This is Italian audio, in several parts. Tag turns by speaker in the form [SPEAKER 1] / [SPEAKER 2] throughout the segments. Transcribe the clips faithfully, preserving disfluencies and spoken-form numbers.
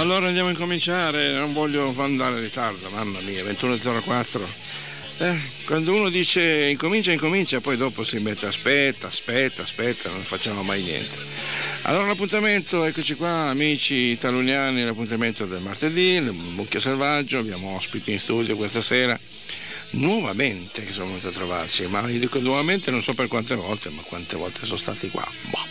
[SPEAKER 1] Allora andiamo a incominciare, non voglio andare in ritardo, mamma mia, ventuno e zero quattro. Eh, quando uno dice incomincia, incomincia, poi dopo si mette aspetta, aspetta, aspetta, non facciamo mai niente. Allora l'appuntamento, eccoci qua amici italiani, l'appuntamento del martedì, il Mucchio Selvaggio, abbiamo ospiti in studio questa sera, nuovamente che sono venuti a trovarci, ma io dico nuovamente non so per quante volte, ma quante volte sono stati qua. Boh.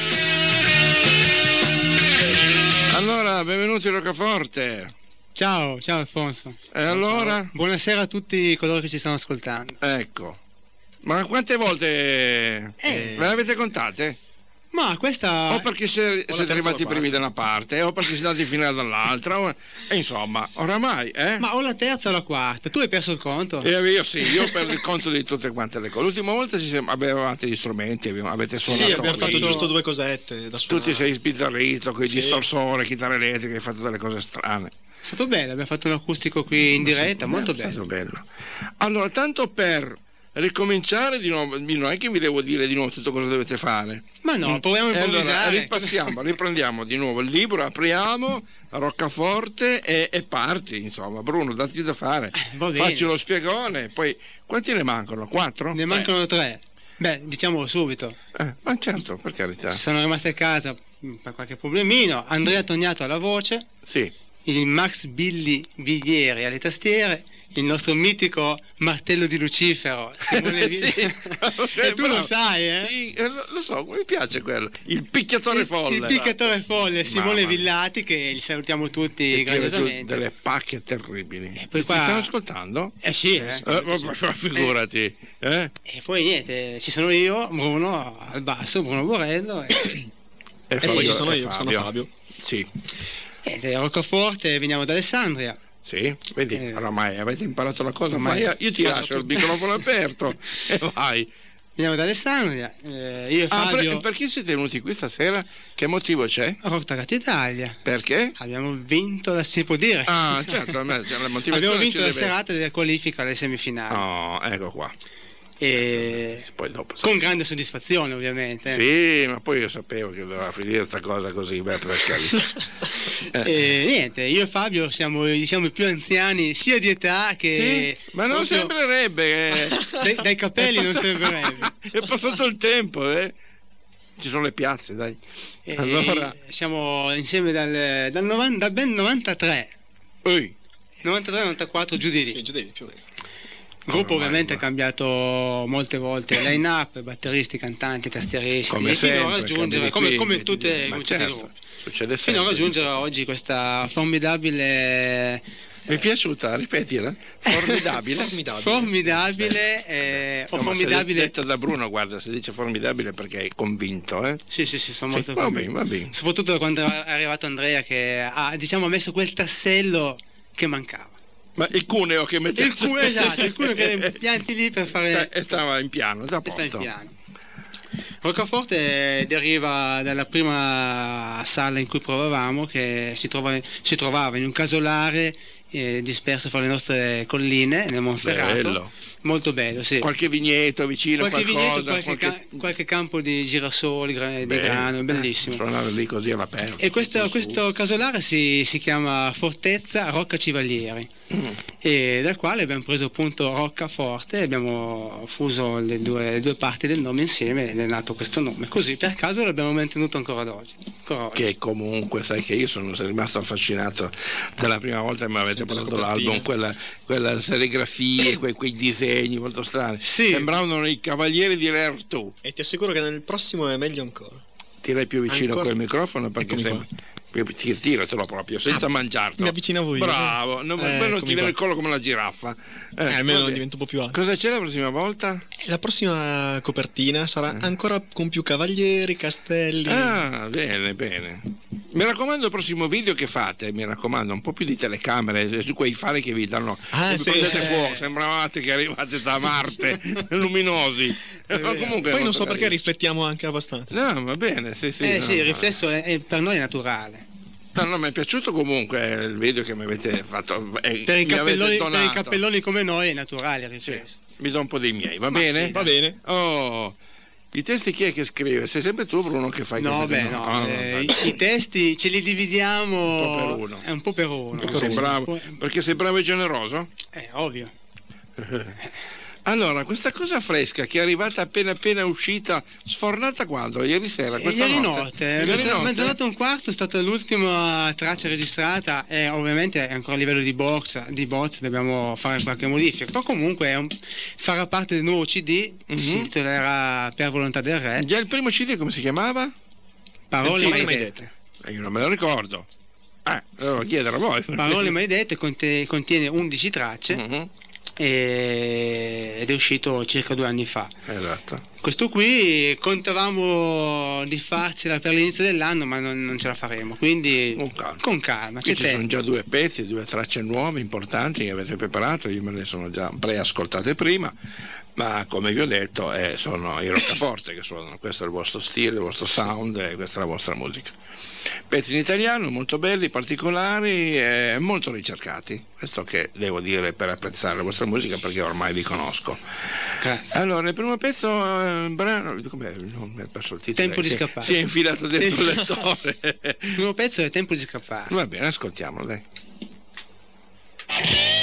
[SPEAKER 1] Allora, benvenuti a Roccaforte.
[SPEAKER 2] Ciao, ciao Alfonso.
[SPEAKER 1] E ciao, allora?
[SPEAKER 2] Ciao. Buonasera a tutti coloro che ci stanno ascoltando.
[SPEAKER 1] Ecco. Ma quante volte eh. ve le avete contate?
[SPEAKER 2] Ma questa...
[SPEAKER 1] O perché siete, siete arrivati i primi da una parte, o perché siete andati in finale dall'altra, o... e insomma, oramai, eh?
[SPEAKER 2] Ma o la terza o la quarta, tu hai perso il conto?
[SPEAKER 1] E io sì, io perdo il conto di tutte quante le cose. L'ultima volta ci siamo... avevate gli strumenti, avete suonato.
[SPEAKER 3] Sì, abbiamo fatto giusto due cosette da suonare.
[SPEAKER 1] Tu ti sei sbizzarrito con i
[SPEAKER 3] sì.
[SPEAKER 1] distorsori, chitarra elettrica, hai fatto delle cose strane.
[SPEAKER 2] È stato bello, abbiamo fatto un acustico qui in diretta, sì, molto bello.
[SPEAKER 1] È stato bello. Allora, tanto per ricominciare di nuovo, non è che vi devo dire di nuovo tutto cosa dovete fare.
[SPEAKER 2] Ma no, proviamo a improvvisare.
[SPEAKER 1] Allora, ripassiamo, riprendiamo di nuovo il libro, apriamo a Roccaforte e, e parti, insomma. Bruno, datti da fare.
[SPEAKER 2] Eh,
[SPEAKER 1] Facci lo spiegone, poi quanti ne mancano? Quattro?
[SPEAKER 2] Ne mancano tre. Beh, diciamolo subito.
[SPEAKER 1] Eh, ma certo, per carità.
[SPEAKER 2] Sono rimaste a casa per qualche problemino. Andrea Tognato alla voce.
[SPEAKER 1] Sì.
[SPEAKER 2] Il Max Billy Viglieri alle tastiere, il nostro mitico martello di Lucifero Simone Villati. Sì, e tu lo sai, eh?
[SPEAKER 1] Sì, lo so, mi piace quello. Il picchiatore
[SPEAKER 2] il,
[SPEAKER 1] folle.
[SPEAKER 2] Il picchiatore folle Simone
[SPEAKER 1] Mamma.
[SPEAKER 2] Villati, che li salutiamo tutti grandiosamente.
[SPEAKER 1] Delle pacche terribili.
[SPEAKER 2] E poi qua...
[SPEAKER 1] Ci stanno ascoltando?
[SPEAKER 2] Eh sì, eh.
[SPEAKER 1] eh ma figurati. Eh?
[SPEAKER 2] E poi niente, ci sono io, Bruno al basso, Bruno Borello e,
[SPEAKER 1] e,
[SPEAKER 3] e
[SPEAKER 1] Fabio,
[SPEAKER 3] poi ci sono
[SPEAKER 1] e
[SPEAKER 3] io,
[SPEAKER 1] Fabio.
[SPEAKER 3] sono Fabio.
[SPEAKER 1] Sì.
[SPEAKER 2] E Roccaforte, veniamo da Alessandria.
[SPEAKER 1] Sì, vedi, eh. Ormai avete imparato la cosa,
[SPEAKER 2] ormai
[SPEAKER 1] ma io ti lascio tutto. Il microfono aperto e vai.
[SPEAKER 2] Veniamo da Alessandria, eh, io e
[SPEAKER 1] ah,
[SPEAKER 2] Fabio.
[SPEAKER 1] Per, perché siete venuti qui stasera? Che motivo c'è?
[SPEAKER 2] Rottagato Italia.
[SPEAKER 1] Perché?
[SPEAKER 2] Abbiamo vinto, la si può dire.
[SPEAKER 1] Ah, certo, a me, la motivazione
[SPEAKER 2] abbiamo vinto la
[SPEAKER 1] deve...
[SPEAKER 2] serata della qualifica alle semifinali.
[SPEAKER 1] Oh, ecco qua.
[SPEAKER 2] E
[SPEAKER 1] poi dopo,
[SPEAKER 2] con grande soddisfazione ovviamente.
[SPEAKER 1] Sì, ma poi io sapevo che doveva finire questa cosa così, beh, perché
[SPEAKER 2] eh. E niente, io e Fabio siamo, diciamo, i più anziani sia di età che
[SPEAKER 1] sì, ma non proprio... sembrerebbe eh.
[SPEAKER 2] dai, dai capelli non sembrerebbe.
[SPEAKER 1] È passato il tempo, eh. Ci sono le piazze, dai.
[SPEAKER 2] E
[SPEAKER 1] allora
[SPEAKER 2] siamo insieme dal, dal, novanta, dal ben novantatré.
[SPEAKER 1] Ehi.
[SPEAKER 2] novantatré novantaquattro giù di lì.
[SPEAKER 3] Sì, giù di lì, più o meno.
[SPEAKER 2] Il gruppo oh, ovviamente è cambiato molte volte, line up, batteristi, cantanti, tastieristi,
[SPEAKER 1] come
[SPEAKER 2] e
[SPEAKER 1] sempre,
[SPEAKER 2] fino a raggiungere, come, come tutte
[SPEAKER 1] ma
[SPEAKER 2] come
[SPEAKER 1] certo, succede sempre,
[SPEAKER 2] fino a raggiungere oggi questa formidabile.
[SPEAKER 1] Mi è piaciuta, ripetila. Formidabile.
[SPEAKER 2] formidabile. Formidabile. Eh, o no, formidabile.
[SPEAKER 1] Detto da Bruno, guarda, se dice formidabile perché è convinto, eh?
[SPEAKER 2] Sì, sì, sì, sono
[SPEAKER 1] sì,
[SPEAKER 2] molto
[SPEAKER 1] va
[SPEAKER 2] convinto.
[SPEAKER 1] Bene, va bene.
[SPEAKER 2] Soprattutto quando è arrivato Andrea che ha, diciamo, messo quel tassello che mancava.
[SPEAKER 1] Ma il cuneo che metteva.
[SPEAKER 2] Il cuneo, esatto, il cuneo che pianti lì per fare.
[SPEAKER 1] E stava in piano, da posto.
[SPEAKER 2] Sta in piano. Roccaforte deriva dalla prima sala in cui provavamo, che si, trova, si trovava in un casolare eh, disperso fra le nostre colline nel Monferrato.
[SPEAKER 1] Bello.
[SPEAKER 2] Molto bello, sì.
[SPEAKER 1] Qualche vigneto vicino,
[SPEAKER 2] qualche
[SPEAKER 1] qualcosa,
[SPEAKER 2] vigneto, qualche,
[SPEAKER 1] qualche...
[SPEAKER 2] Ca- qualche campo di girasoli, di grano, bellissimo.
[SPEAKER 1] Suonare lì così all'aperto.
[SPEAKER 2] E questo, questo casolare si, si chiama Fortezza Rocca Civalieri. Mm. E dal quale abbiamo preso appunto Roccaforte e abbiamo fuso le due, le due parti del nome insieme ed è nato questo nome. Così per caso l'abbiamo mantenuto ancora ad oggi. Ancora oggi.
[SPEAKER 1] Che comunque sai che io sono rimasto affascinato dalla prima volta che mi avete portato l'album, quella, quella serigrafie, quei, quei disegni molto strani.
[SPEAKER 2] Sì.
[SPEAKER 1] Sembravano i cavalieri di Re Artù.
[SPEAKER 3] E ti assicuro che nel prossimo è meglio ancora.
[SPEAKER 1] Tirai più vicino
[SPEAKER 3] ancora...
[SPEAKER 1] quel microfono perché sembra. Tiratelo proprio senza ah, mangiartelo.
[SPEAKER 3] Mi avvicinavo io.
[SPEAKER 1] Bravo, non, eh, non ti viene il collo come la giraffa.
[SPEAKER 3] Eh, eh, almeno divento un po' più alto.
[SPEAKER 1] Cosa c'è la prossima volta?
[SPEAKER 3] La prossima copertina sarà eh. ancora con più cavalieri, castelli.
[SPEAKER 1] Ah, bene, bene. Mi raccomando il prossimo video che fate, mi raccomando, un po' più di telecamere su quei fari che vi danno.
[SPEAKER 3] Ah, sì,
[SPEAKER 1] prendete
[SPEAKER 3] eh.
[SPEAKER 1] fuoco, sembravate che arrivate da Marte, luminosi.
[SPEAKER 3] Eh, Ma comunque poi non so perché riflettiamo anche abbastanza.
[SPEAKER 1] No, va bene, sì, sì.
[SPEAKER 2] Eh
[SPEAKER 1] no,
[SPEAKER 2] sì, il
[SPEAKER 1] no.
[SPEAKER 2] riflesso è, è per noi naturale.
[SPEAKER 1] No, no, mi è piaciuto comunque il video che mi avete fatto. Eh,
[SPEAKER 2] per, i
[SPEAKER 1] mi
[SPEAKER 2] cappelloni,
[SPEAKER 1] avete
[SPEAKER 2] per i cappelloni come noi è naturale il riflesso.
[SPEAKER 1] Sì, mi do un po' dei miei, va
[SPEAKER 2] Ma
[SPEAKER 1] bene?
[SPEAKER 2] sì,
[SPEAKER 3] va bene.
[SPEAKER 1] Oh, I testi chi è che scrive? Sei sempre tu, Bruno, che fai
[SPEAKER 2] No,
[SPEAKER 1] queste
[SPEAKER 2] beh,
[SPEAKER 1] cose?
[SPEAKER 2] no,
[SPEAKER 1] Ah,
[SPEAKER 2] eh,
[SPEAKER 1] dai.
[SPEAKER 2] i, i testi ce li dividiamo
[SPEAKER 1] Un po' per uno.
[SPEAKER 2] È un po' per uno.
[SPEAKER 1] Perché sei
[SPEAKER 2] Sì.
[SPEAKER 1] bravo, perché sei bravo e generoso?
[SPEAKER 2] È ovvio.
[SPEAKER 1] Allora, questa cosa fresca che è arrivata appena appena uscita, sfornata quando? Ieri sera,
[SPEAKER 2] E
[SPEAKER 1] questa
[SPEAKER 2] ieri
[SPEAKER 1] notte?
[SPEAKER 2] notte,
[SPEAKER 1] Ieri
[SPEAKER 2] mezza-
[SPEAKER 1] notte?
[SPEAKER 2] mezzanotte e un quarto è stata l'ultima traccia registrata e ovviamente è ancora a livello di box, di box dobbiamo fare qualche modifica, però comunque è un- farà parte del nuovo C D,
[SPEAKER 1] Mhm.
[SPEAKER 2] si intitolerà Per volontà del re,
[SPEAKER 1] Già il primo C D come si chiamava?
[SPEAKER 2] parole
[SPEAKER 1] il
[SPEAKER 2] mai
[SPEAKER 3] mai
[SPEAKER 2] dette.
[SPEAKER 1] Eh, io non me lo ricordo. Eh, allora chiedere a voi.
[SPEAKER 2] Parole mai dette conte- contiene undici tracce
[SPEAKER 1] Mhm.
[SPEAKER 2] e- ed è uscito circa due anni fa.
[SPEAKER 1] Esatto.
[SPEAKER 2] Questo qui contavamo di farcela per l'inizio dell'anno, ma non, non ce la faremo, quindi
[SPEAKER 1] Con calma.
[SPEAKER 2] con calma,
[SPEAKER 1] Qui
[SPEAKER 2] c'è
[SPEAKER 1] ci sono
[SPEAKER 2] tempo.
[SPEAKER 1] già due pezzi, due tracce nuove, importanti che avete preparato, io me le sono già preascoltate prima, ma come vi ho detto eh, sono i roccaforte che suonano, questo è il vostro stile, il vostro sound e questa è la vostra musica. Pezzi in italiano molto belli, particolari e molto ricercati, questo che devo dire per apprezzare la vostra musica perché ormai vi conosco.
[SPEAKER 2] Grazie.
[SPEAKER 1] Allora, il primo pezzo, eh, brano, com'è? Non mi è perso il titolo.
[SPEAKER 2] Tempo di
[SPEAKER 1] Si-
[SPEAKER 2] scappare.
[SPEAKER 1] Si è infilato dentro il lettore.
[SPEAKER 2] Il primo pezzo è Tempo di scappare.
[SPEAKER 1] Va bene, ascoltiamolo, dai.